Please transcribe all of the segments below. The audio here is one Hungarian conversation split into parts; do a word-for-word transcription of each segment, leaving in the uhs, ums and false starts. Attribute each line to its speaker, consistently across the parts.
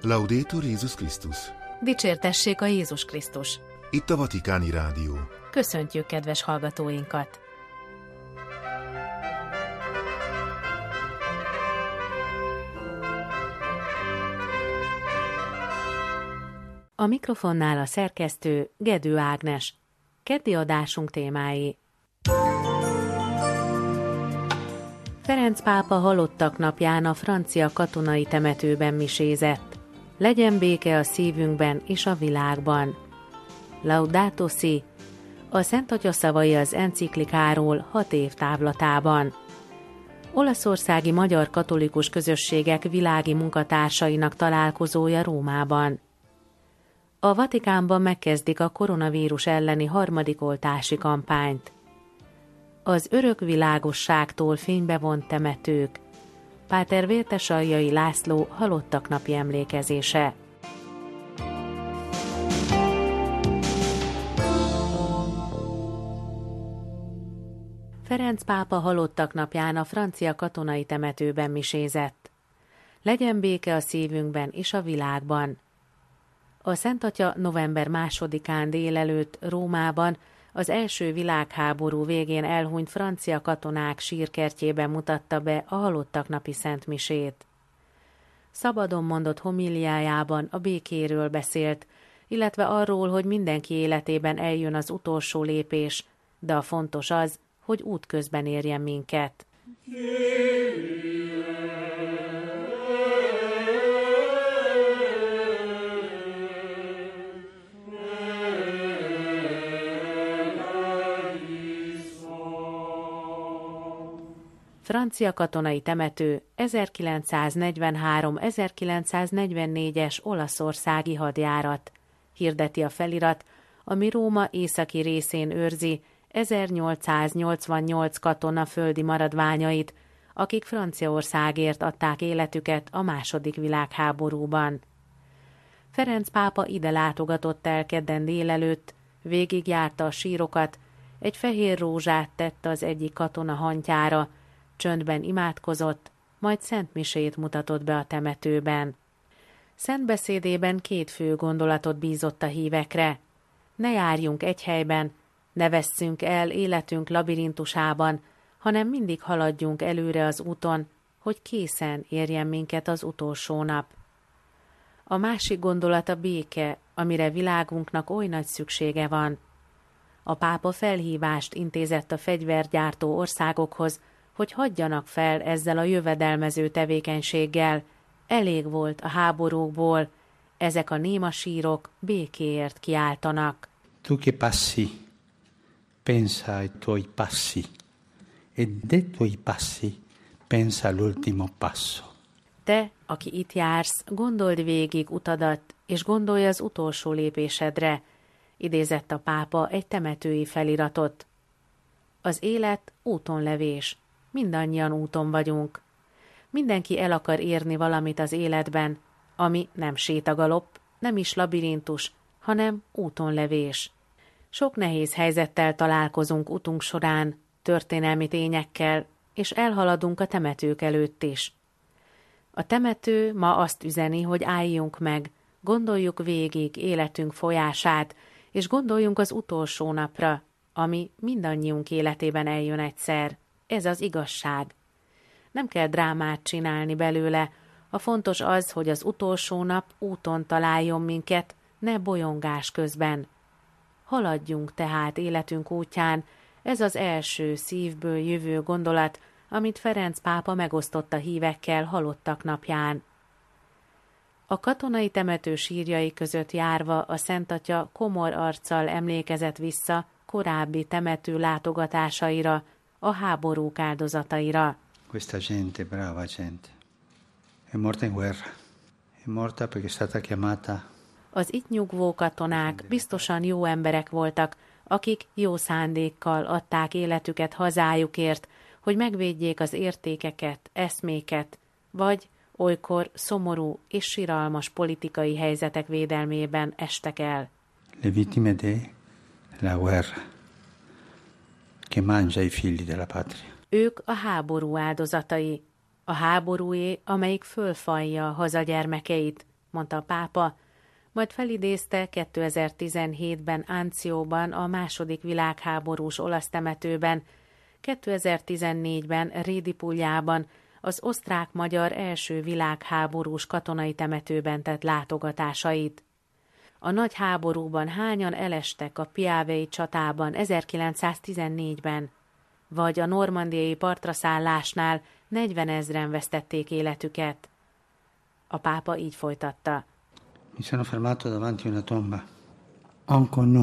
Speaker 1: Laudetur Jézus Krisztus!
Speaker 2: Dicsértessék a Jézus Krisztus!
Speaker 1: Itt a Vatikáni Rádió.
Speaker 2: Köszöntjük kedves hallgatóinkat! A mikrofonnál a szerkesztő Gedő Ágnes. Keddi adásunk témái. Ferenc pápa halottak napján a francia katonai temetőben misézett. Legyen béke a szívünkben és a világban. Laudato Si, a Szent Atya szavai az enciklikáról hat év távlatában. Olaszországi magyar katolikus közösségek világi munkatársainak találkozója Rómában. A Vatikánban megkezdik a koronavírus elleni harmadik oltási kampányt. Az örök világosságtól fénybe vont temetők. Páter Vértesaljai László halottak napi emlékezése. Ferenc pápa halottak napján a francia katonai temetőben misézett. Legyen béke a szívünkben és a világban. A Szent Atya november másodikán délelőtt Rómában az első világháború végén elhunyt francia katonák sírkertjében mutatta be a halottak napi szentmisét. Szabadon mondott homíliájában a békéről beszélt, illetve arról, hogy mindenki életében eljön az utolsó lépés, de a fontos az, hogy útközben érjen minket. Francia katonai temető ezerkilencszáznegyvenhárom-ezerkilencszáznegyvennégyes olaszországi hadjárat, hirdeti a felirat, ami Róma északi részén őrzi ezernyolcszáznyolcvannyolc katona földi maradványait, akik Franciaországért adták életüket a második világháborúban. Ferenc pápa ide látogatott el kedden délelőtt, végigjárta a sírokat, egy fehér rózsát tett az egyik katona hantjára, csöndben imádkozott, majd szentmisét mutatott be a temetőben. Szentbeszédében két fő gondolatot bízott a hívekre. Ne járjunk egy helyben, ne vesszünk el életünk labirintusában, hanem mindig haladjunk előre az úton, hogy készen érjen minket az utolsó nap. A másik gondolat a béke, amire világunknak oly nagy szüksége van. A pápa felhívást intézett a fegyvergyártó országokhoz, hogy hagyjanak fel ezzel a jövedelmező tevékenységgel. Elég volt a háborúkból, ezek a néma sírok békéért kiáltanak.
Speaker 3: Tu che passi, pensa ai tuoi passi, e dei tuoi passi pensa all'ultimo passo.
Speaker 2: Te, aki itt jársz, gondold végig utadat, és gondolj az utolsó lépésedre, idézett a pápa egy temetői feliratot. Az élet útonlevés. Mindannyian úton vagyunk. Mindenki el akar érni valamit az életben, ami nem sétagalopp, nem is labirintus, hanem útonlevés. Sok nehéz helyzettel találkozunk utunk során, történelmi tényekkel, és elhaladunk a temetők előtt is. A temető ma azt üzeni, hogy álljunk meg, gondoljuk végig életünk folyását, és gondoljunk az utolsó napra, ami mindannyiunk életében eljön egyszer. Ez az igazság. Nem kell drámát csinálni belőle, a fontos az, hogy az utolsó nap úton találjon minket, ne bolyongás közben. Haladjunk tehát életünk útján, ez az első szívből jövő gondolat, amit Ferenc pápa megosztott a hívekkel halottak napján. A katonai temető sírjai között járva a Szent Atya komor arccal emlékezett vissza korábbi temető látogatásaira, a háborúk áldozataira.
Speaker 3: Questa gente, brava gente, è morta in guerra, è morta perché è stata chiamata.
Speaker 2: Az itt nyugvó katonák biztosan jó emberek voltak, akik jó szándékkal adták életüket hazájukért, hogy megvédjék az értékeket, eszméket, vagy olykor szomorú és siralmas politikai helyzetek védelmében estek el.
Speaker 3: Le vittime de la guerra, che mangia i figli della patria.
Speaker 2: Ők a háború áldozatai, a háborúé, amelyik fölfalja a haza gyermekeit, mondta a pápa, majd felidézte kétezer-tizenhétben Ancióban a második világháborús olasz temetőben, kétezer-tizennégyben Rédipuljában az osztrák-magyar első világháborús katonai temetőben tett látogatásait. A nagy háborúban hányan elestek a Piavei csatában ezerkilencszáztizennégyben, vagy a normandiai partraszállásnál negyvenezren vesztették életüket. A pápa így folytatta.
Speaker 3: Mi sono fermato davanti una tomba. Encore nous.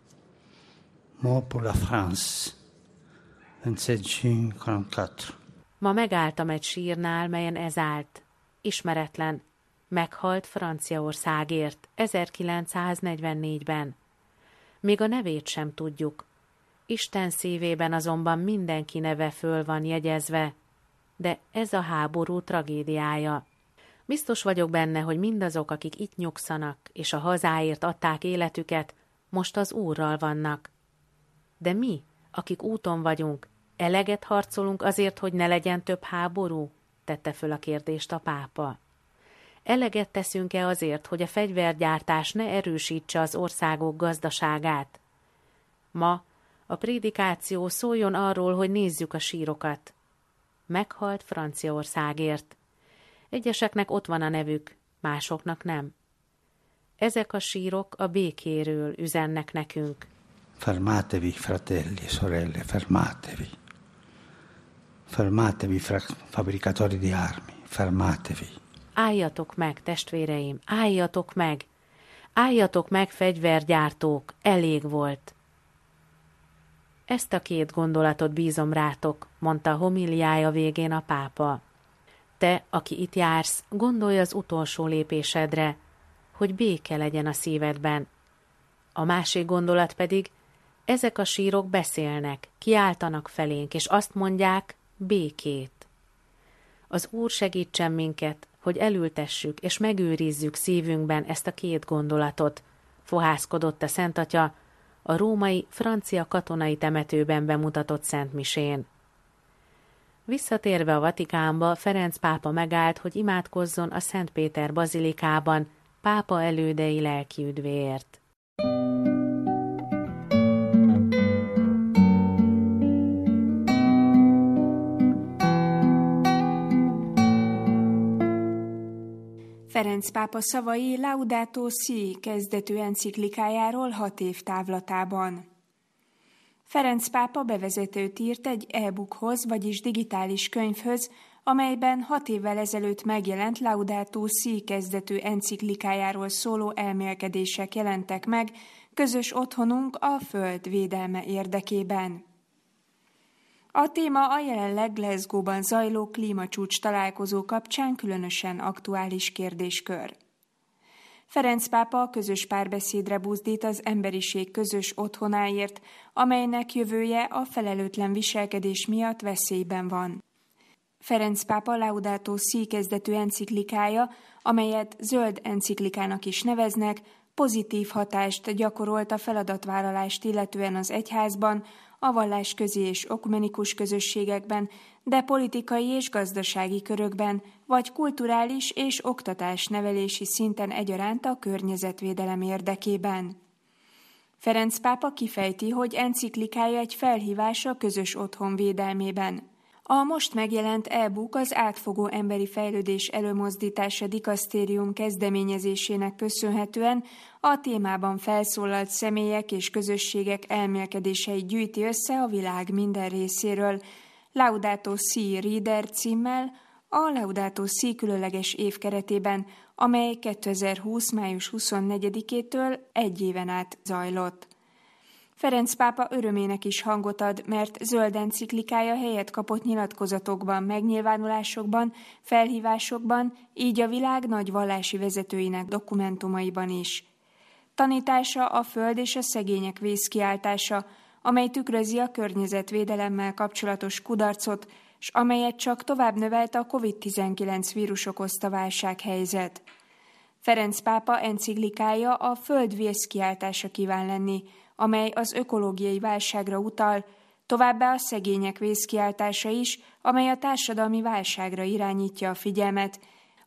Speaker 3: Mort pour la France. huszonhét juin huszonnégy.
Speaker 2: Ma megálltam egy sírnál, melyen ez állt. Ismeretlen. Meghalt Franciaországért ezerkilencszáznegyvennégyben. Még a nevét sem tudjuk. Isten szívében azonban mindenki neve föl van jegyezve, de ez a háború tragédiája. Biztos vagyok benne, hogy mindazok, akik itt nyugszanak, és a hazáért adták életüket, most az Úrral vannak. De mi, akik úton vagyunk, eleget harcolunk azért, hogy ne legyen több háború? Tette föl a kérdést a pápa. Eleget teszünk-e azért, hogy a fegyvergyártás ne erősítse az országok gazdaságát? Ma a prédikáció szóljon arról, hogy nézzük a sírokat. Meghalt Franciaországért. Egyeseknek ott van a nevük, másoknak nem. Ezek a sírok a békéről üzennek nekünk.
Speaker 3: Fermatevi, fratelli e sorelle, fermatevi. Fermatevi, fabbricatori di armi, fermatevi.
Speaker 2: Álljatok meg, testvéreim, álljatok meg! Álljatok meg, fegyvergyártók, elég volt! Ezt a két gondolatot bízom rátok, mondta a homiliája végén a pápa. Te, aki itt jársz, gondolj az utolsó lépésedre, hogy béke legyen a szívedben. A másik gondolat pedig, ezek a sírok beszélnek, kiáltanak felénk, és azt mondják, békét. Az Úr segítsen minket, hogy elültessük és megőrizzük szívünkben ezt a két gondolatot, fohászkodott a Szentatya a római francia katonai temetőben bemutatott szentmisén. Visszatérve a Vatikánba, Ferenc pápa megállt, hogy imádkozzon a Szent Péter bazilikában pápa elődei lelkiüdvéért.
Speaker 4: Ferenc pápa szavai Laudato Si kezdetű enciklikájáról hat év távlatában. Ferenc pápa bevezetőt írt egy e-bookhoz, vagyis digitális könyvhöz, amelyben hat évvel ezelőtt megjelent Laudato Si kezdetű enciklikájáról szóló elmélkedések jelentek meg, közös otthonunk a Föld védelme érdekében. A téma a jelenleg Glasgow-ban zajló klímacsúcs találkozó kapcsán különösen aktuális kérdéskör. Ferenc pápa közös párbeszédre buzdít az emberiség közös otthonáért, amelynek jövője a felelőtlen viselkedés miatt veszélyben van. Ferenc pápa Laudato Si kezdetű enciklikája, amelyet zöld enciklikának is neveznek, pozitív hatást gyakorolt a feladatvállalást illetően az egyházban, a vallásközi és ökumenikus közösségekben, de politikai és gazdasági körökben, vagy kulturális és oktatás-nevelési szinten egyaránt a környezetvédelem érdekében. Ferenc pápa kifejti, hogy enciklikája egy felhívás a közös otthon védelmében. A most megjelent e-book az átfogó emberi fejlődés előmozdítása dikasztérium kezdeményezésének köszönhetően a témában felszólalt személyek és közösségek elmélkedéseit gyűjti össze a világ minden részéről, Laudato Si Reader címmel, a Laudato Si különleges év keretében, amely kétezer-húsz. május huszonnegyedikétől egy éven át zajlott. Ferenc pápa örömének is hangot ad, mert zöld enciklikája helyet kapott nyilatkozatokban, megnyilvánulásokban, felhívásokban, így a világ nagy vallási vezetőinek dokumentumaiban is. Tanítása a föld és a szegények vészkiáltása, amely tükrözi a környezetvédelemmel kapcsolatos kudarcot, s amelyet csak tovább növelte a kovid tizenkilenc vírus okozta válsághelyzet. Ferenc pápa enciklikája a föld vészkiáltása kíván lenni, amely az ökológiai válságra utal, továbbá a szegények vészkiáltása is, amely a társadalmi válságra irányítja a figyelmet,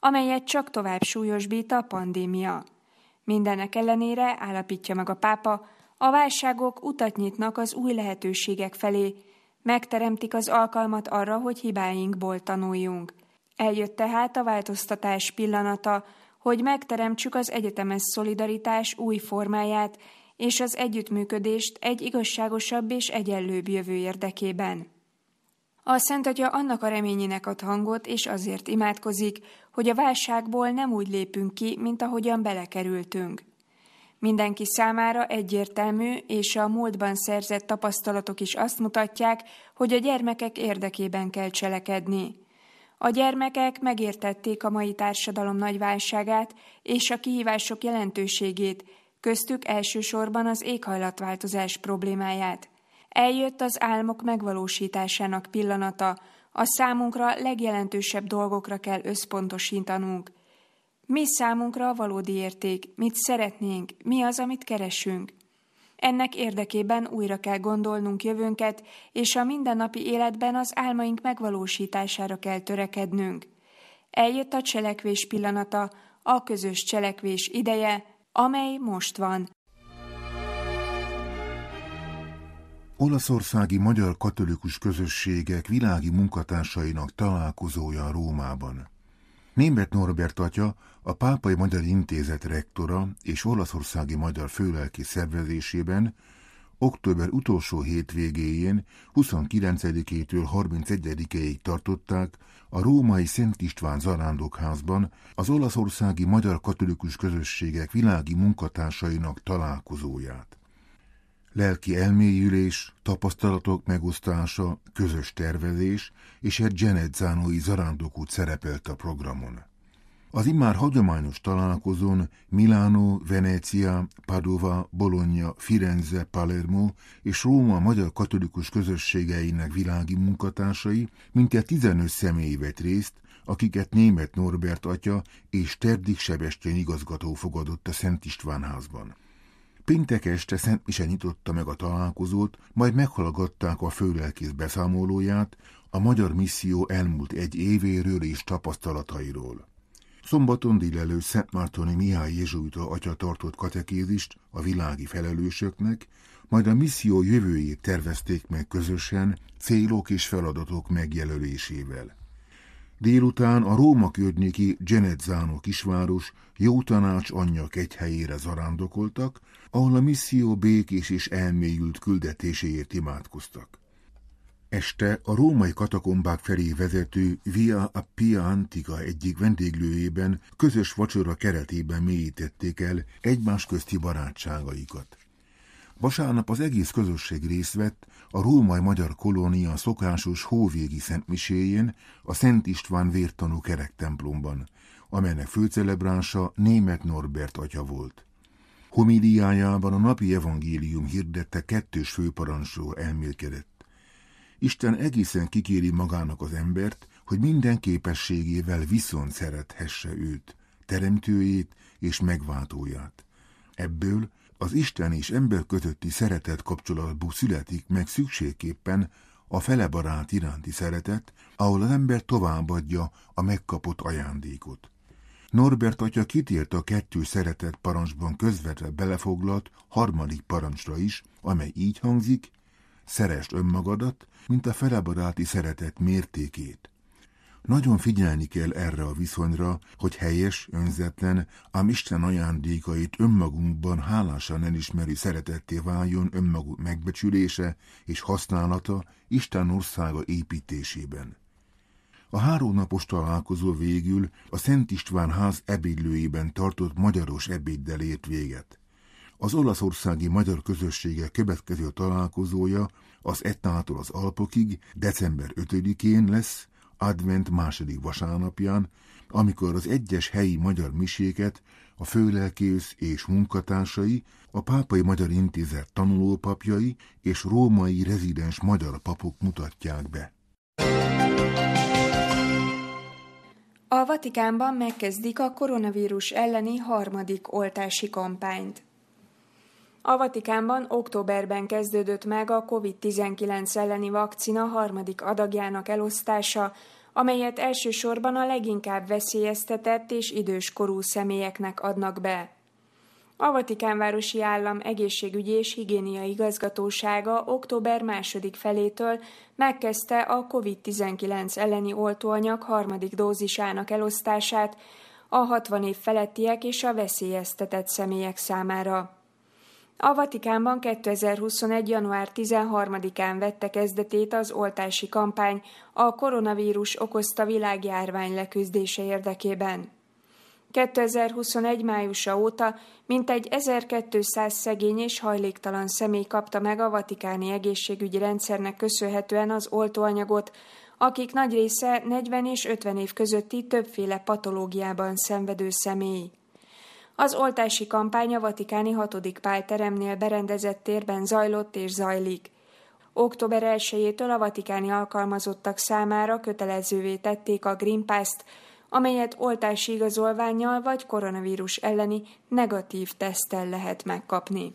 Speaker 4: amelyet csak tovább súlyosbít a pandémia. Mindenek ellenére, állapítja meg a pápa, a válságok utat nyitnak az új lehetőségek felé, megteremtik az alkalmat arra, hogy hibáinkból tanuljunk. Eljött tehát a változtatás pillanata, hogy megteremtsük az egyetemes szolidaritás új formáját és az együttműködést egy igazságosabb és egyenlőbb jövő érdekében. A Szent Atya annak a reményének ad hangot, és azért imádkozik, hogy a válságból nem úgy lépünk ki, mint ahogyan belekerültünk. Mindenki számára egyértelmű, és a múltban szerzett tapasztalatok is azt mutatják, hogy a gyermekek érdekében kell cselekedni. A gyermekek megértették a mai társadalom nagy válságát és a kihívások jelentőségét, köztük elsősorban az éghajlatváltozás problémáját. Eljött az álmok megvalósításának pillanata, a számunkra legjelentősebb dolgokra kell összpontosítanunk. Mi számunkra a valódi érték, mit szeretnénk, mi az, amit keresünk. Ennek érdekében újra kell gondolnunk jövőnket, és a mindennapi életben az álmaink megvalósítására kell törekednünk. Eljött a cselekvés pillanata, a közös cselekvés ideje, amely most van.
Speaker 1: Olaszországi magyar katolikus közösségek világi munkatársainak találkozója Rómában. Németh Norbert atya, a Pápai Magyar Intézet rektora és olaszországi magyar főlelkész szervezésében október utolsó hétvégéjén huszonkilencedikétől harmincegyedikéig tartották a római Szent István zarándokházban az olaszországi magyar katolikus közösségek világi munkatársainak találkozóját. Lelki elmélyülés, tapasztalatok megosztása, közös tervezés és egy Genezzánói zarándokút szerepelt a programon. Az immár hagyományos találkozón Milánó, Venecia, Padova, Bologna, Firenze, Palermo és Róma magyar katolikus közösségeinek világi munkatársai mintegy tizenöt személy vett részt, akiket Németh Norbert atya és Terdik Sebestyén igazgató fogadott a Szent István házban. Péntek este Szent Mise nyitotta meg a találkozót, majd meghallgatták a főlelkész beszámolóját a magyar misszió elmúlt egy évéről és tapasztalatairól. Szombaton délelőtt Szentmártoni Mihály jezsuita atya tartott katekézist a világi felelősöknek, majd a misszió jövőjét tervezték meg közösen célok és feladatok megjelölésével. Délután a Róma környéki Genezzano kisváros Jótanács anyja kegyhelyére zarándokoltak, ahol a misszió békés és elmélyült küldetéséért imádkoztak. Este a római katakombák felé vezető Via Appia Antica egyik vendéglőjében közös vacsora keretében mélyítették el egymás közti barátságaikat. Vasárnap az egész közösség részt vett a római magyar kolónia szokásos hóvégi szentmiséjén a Szent István vértanú kerektemplomban, amelynek főcelebránsa Németh Norbert atya volt. Homiliájában a napi evangélium hirdette kettős főparancsról elmélkedett. Isten egészen kikéri magának az embert, hogy minden képességével viszont szerethesse őt, teremtőjét és megváltóját. Ebből az Isten és ember közötti szeretet kapcsolatból születik meg szükségképpen a felebarát iránti szeretet, ahol az ember továbbadja a megkapott ajándékot. Norbert atya kitért a kettős szeretet parancsban közvetve belefoglalt harmadik parancsra is, amely így hangzik: szeresd önmagadat, mint a felebaráti szeretet mértékét. Nagyon figyelni kell erre a viszonyra, hogy helyes, önzetlen, ám Isten ajándékait önmagunkban hálásan elismerő szeretetté váljon önmagunk megbecsülése és használata Isten országa építésében. A háromnapos találkozó végül a Szent István ház ebédlőjében tartott magyaros ebéddel ért véget. Az olaszországi magyar közössége következő találkozója az Etnától az Alpokig december ötödikén lesz, advent második vasárnapján, amikor az egyes helyi magyar miséket a főlelkész és munkatársai, a Pápai Magyar Intézet tanulópapjai és római rezidens magyar papok mutatják be.
Speaker 4: A Vatikánban megkezdik a koronavírus elleni harmadik oltási kampányt. A Vatikánban októberben kezdődött meg a kovid tizenkilenc elleni vakcina harmadik adagjának elosztása amelyet elsősorban a leginkább veszélyeztetett és időskorú személyeknek adnak be. A Vatikánvárosi Állam egészségügyi és higiéniai igazgatósága október második felétől megkezdte a kovid tizenkilenc elleni oltóanyag harmadik dózisának elosztását a hatvan év felettiek és a veszélyeztetett személyek számára. A Vatikánban kétezer-huszonegy. január tizenharmadikán vette kezdetét az oltási kampány a koronavírus okozta világjárvány leküzdése érdekében. kétezer-huszonegy. májusa óta mintegy ezerkétszáz szegény és hajléktalan személy kapta meg a vatikáni egészségügyi rendszernek köszönhetően az oltóanyagot, akik nagy része negyven és ötven év közötti többféle patológiában szenvedő személy. Az oltási kampány a vatikáni hatodik Pál teremnél berendezett térben zajlott és zajlik. október elsejétől a vatikáni alkalmazottak számára kötelezővé tették a Green Pass-t, amelyet oltási igazolvánnyal vagy koronavírus elleni negatív teszttel lehet megkapni.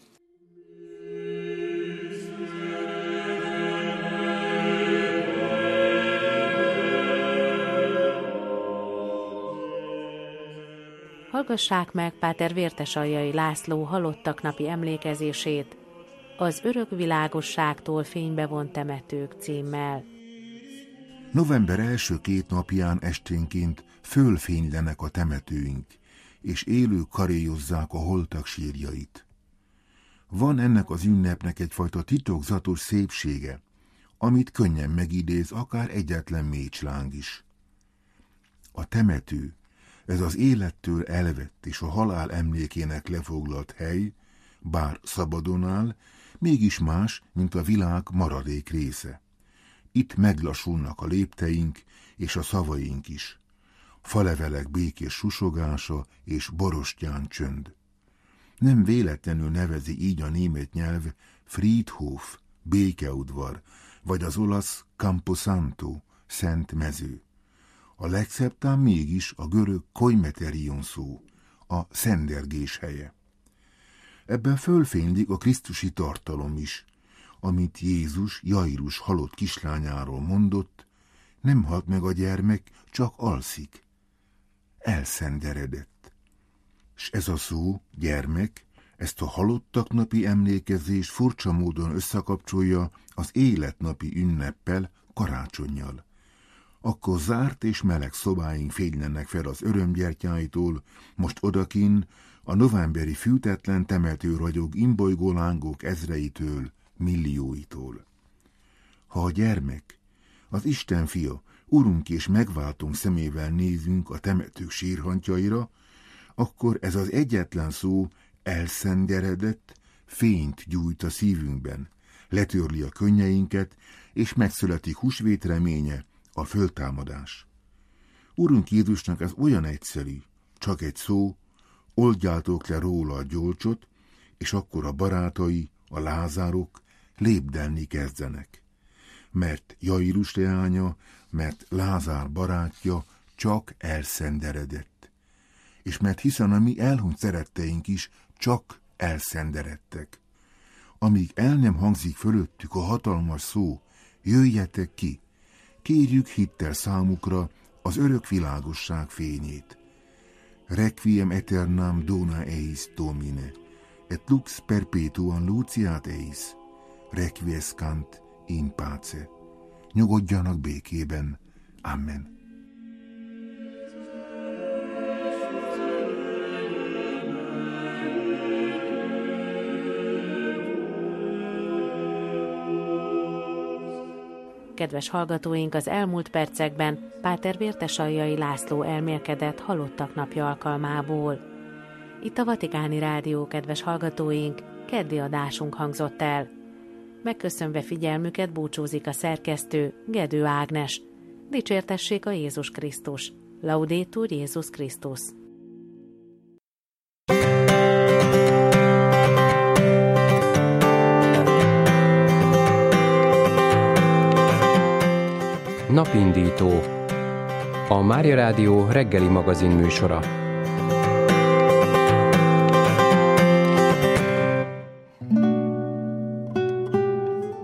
Speaker 2: Hallgassák meg Páter Vértesaljai László halottak napi emlékezését, az Örök világosságtól fénybe vont temetők címmel.
Speaker 1: November első két napján esténként fölfénylenek a temetőink, és élők karéjozzák a holtak sírjait. Van ennek az ünnepnek egyfajta titokzatos szépsége, amit könnyen megidéz akár egyetlen mécsláng is. A temető, ez az élettől elvett és a halál emlékének lefoglalt hely, bár szabadon áll, mégis más, mint a világ maradék része. Itt meglassulnak a lépteink és a szavaink is. Falevelek békés susogása és borostyán csönd. Nem véletlenül nevezi így a német nyelv Friedhof, békeudvar, vagy az olasz Camposanto, szent mező. A legszebb tám mégis a görög koimeterion szó, a szendergés helye. Ebben fölfénylik a krisztusi tartalom is, amit Jézus Jairus halott kislányáról mondott, nem halt meg a gyermek, csak alszik. Elszenderedett. S ez a szó, gyermek, ezt a halottak napi emlékezés furcsa módon összekapcsolja az életnapi ünneppel, karácsonnyal. Akkor zárt és meleg szobáink fénylenek fel az örömgyertyáitól, most odakin a novemberi fűtetlen temető ragyog imbolygó lángok ezreitől, millióitól. Ha a gyermek, az Isten fia, Urunk és megváltunk szemével nézünk a temetők sírhantjaira, akkor ez az egyetlen szó elszenderedett, fényt gyújt a szívünkben, letörli a könnyeinket, és megszületik húsvét reménye, a föltámadás. Urunk Jézusnak ez olyan egyszerű, csak egy szó, oldjátok le róla a gyolcsot, és akkor a barátai, a lázárok lépdelni kezdenek. Mert Jairus leánya, mert Lázár barátja csak elszenderedett. És mert hiszen a mi elhunyt szeretteink is csak elszenderedtek. Amíg el nem hangzik fölöttük a hatalmas szó, jöjjetek ki, kérjük hittel számukra az örök világosság fényét. Requiem aeternam dona eis Domine, et lux perpetuam luciat eis, requiescant in pace. Nyugodjanak békében. Amen.
Speaker 2: Kedves hallgatóink, az elmúlt percekben Páter Vértesaljai László elmélkedett halottak napja alkalmából. Itt a Vatikáni Rádió, kedves hallgatóink, keddi adásunk hangzott el. Megköszönve figyelmüket búcsúzik a szerkesztő, Gedő Ágnes. Dicsértessék a Jézus Krisztus. Laudetur Jézus Krisztus.
Speaker 5: Napindító. A Mária Rádió reggeli magazin műsora.